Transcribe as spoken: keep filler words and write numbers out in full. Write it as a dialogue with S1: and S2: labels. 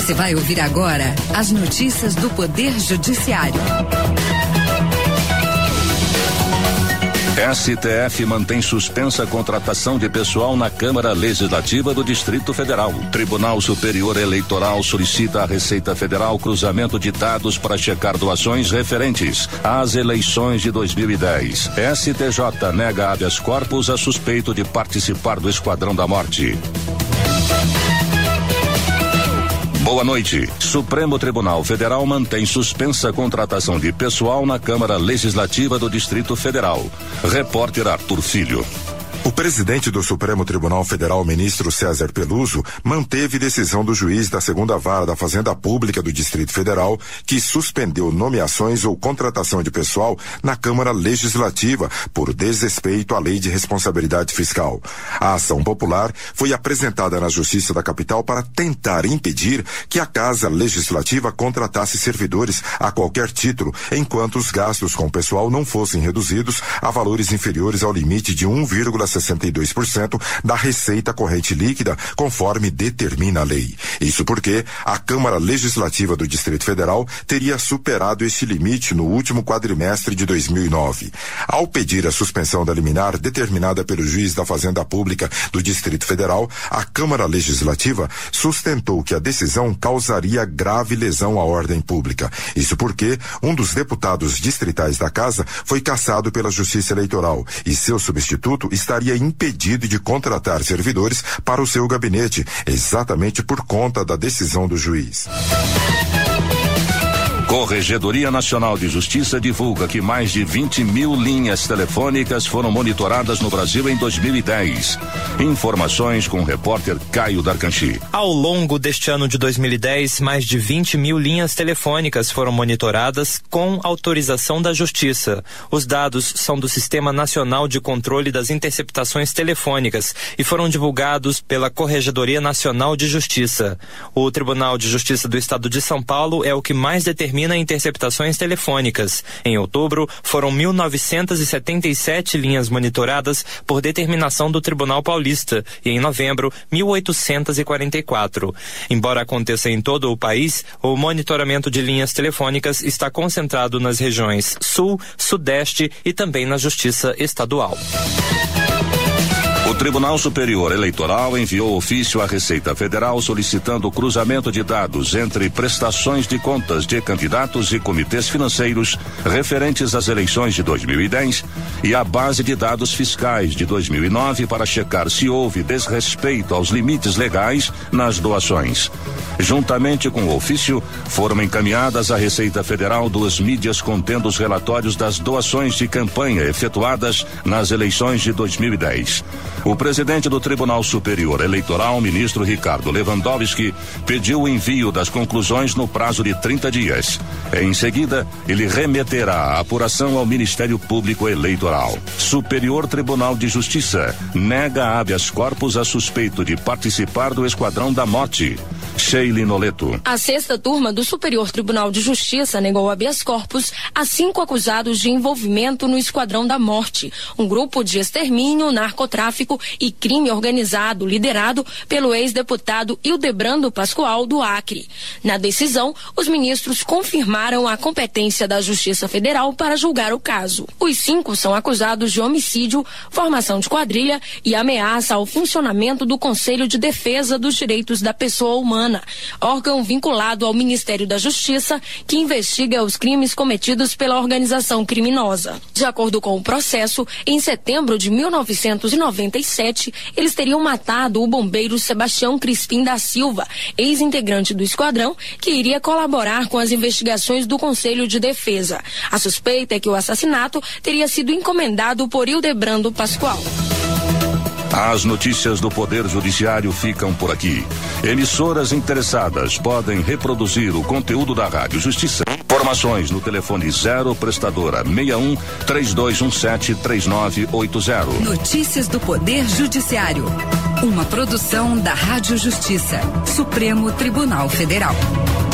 S1: Você vai ouvir agora as notícias do Poder Judiciário.
S2: S T F mantém suspensa a contratação de pessoal na Câmara Legislativa do Distrito Federal. Tribunal Superior Eleitoral solicita à Receita Federal cruzamento de dados para checar doações referentes às eleições de dois mil e dez. S T J nega habeas corpus a suspeito de participar do Esquadrão da Morte. Boa noite. Supremo Tribunal Federal mantém suspensa a contratação de pessoal na Câmara Legislativa do Distrito Federal. Repórter Arthur Filho.
S3: O presidente do Supremo Tribunal Federal, ministro César Peluso, manteve decisão do juiz da segunda vara da Fazenda Pública do Distrito Federal, que suspendeu nomeações ou contratação de pessoal na Câmara Legislativa por desrespeito à Lei de Responsabilidade Fiscal. A ação popular foi apresentada na Justiça da Capital para tentar impedir que a Casa Legislativa contratasse servidores a qualquer título, enquanto os gastos com o pessoal não fossem reduzidos a valores inferiores ao limite de um vírgula sessenta e dois por cento da receita corrente líquida, conforme determina a lei. Isso porque a Câmara Legislativa do Distrito Federal teria superado este limite no último quadrimestre de dois mil e nove. Ao pedir a suspensão da liminar determinada pelo juiz da Fazenda Pública do Distrito Federal, a Câmara Legislativa sustentou que a decisão causaria grave lesão à ordem pública. Isso porque um dos deputados distritais da casa foi cassado pela Justiça Eleitoral e seu substituto estaria impedido de contratar servidores para o seu gabinete, exatamente por conta da decisão do juiz.
S2: Corregedoria Nacional de Justiça divulga que mais de vinte mil linhas telefônicas foram monitoradas no Brasil em dois mil e dez. Informações com o repórter Caio Darcanchi.
S4: Ao longo deste ano de dois mil e dez, mais de vinte mil linhas telefônicas foram monitoradas com autorização da Justiça. Os dados são do Sistema Nacional de Controle das Interceptações Telefônicas e foram divulgados pela Corregedoria Nacional de Justiça. O Tribunal de Justiça do Estado de São Paulo é o que mais determina interceptações telefônicas. Em outubro, foram mil novecentas e setenta e sete linhas monitoradas por determinação do Tribunal Paulista e em novembro, mil oitocentas e quarenta e quatro. Embora aconteça em todo o país, o monitoramento de linhas telefônicas está concentrado nas regiões Sul, Sudeste e também na Justiça Estadual.
S2: O Tribunal Superior Eleitoral enviou ofício à Receita Federal solicitando o cruzamento de dados entre prestações de contas de candidatos e comitês financeiros referentes às eleições de dois mil e dez e a base de dados fiscais de dois mil e nove para checar se houve desrespeito aos limites legais nas doações. Juntamente com o ofício, foram encaminhadas à Receita Federal duas mídias contendo os relatórios das doações de campanha efetuadas nas eleições de dois mil e dez. O presidente do Tribunal Superior Eleitoral, ministro Ricardo Lewandowski, pediu o envio das conclusões no prazo de trinta dias. Em seguida, ele remeterá a apuração ao Ministério Público Eleitoral. Superior Tribunal de Justiça nega habeas corpus a suspeito de participar do Esquadrão da Morte. Sheila Noleto.
S5: A sexta turma do Superior Tribunal de Justiça negou habeas corpus a cinco acusados de envolvimento no Esquadrão da Morte, um grupo de extermínio, narcotráfico e crime organizado liderado pelo ex-deputado Hildebrando Pascoal do Acre. Na decisão, os ministros confirmaram a competência da Justiça Federal para julgar o caso. Os cinco são acusados de homicídio, formação de quadrilha e ameaça ao funcionamento do Conselho de Defesa dos Direitos da Pessoa Humana, órgão vinculado ao Ministério da Justiça, que investiga os crimes cometidos pela organização criminosa. De acordo com o processo, em setembro de mil novecentos e noventa e sete, eles teriam matado o bombeiro Sebastião Crispim da Silva, ex-integrante do esquadrão, que iria colaborar com as investigações do Conselho de Defesa. A suspeita é que o assassinato teria sido encomendado por Hildebrando Pascoal.
S2: As notícias do Poder Judiciário ficam por aqui. Emissoras interessadas podem reproduzir o conteúdo da Rádio Justiça. Informações no telefone zero prestadora seis um três dois um sete três nove oito zero.
S1: Notícias do Poder Judiciário. Uma produção da Rádio Justiça. Supremo Tribunal Federal.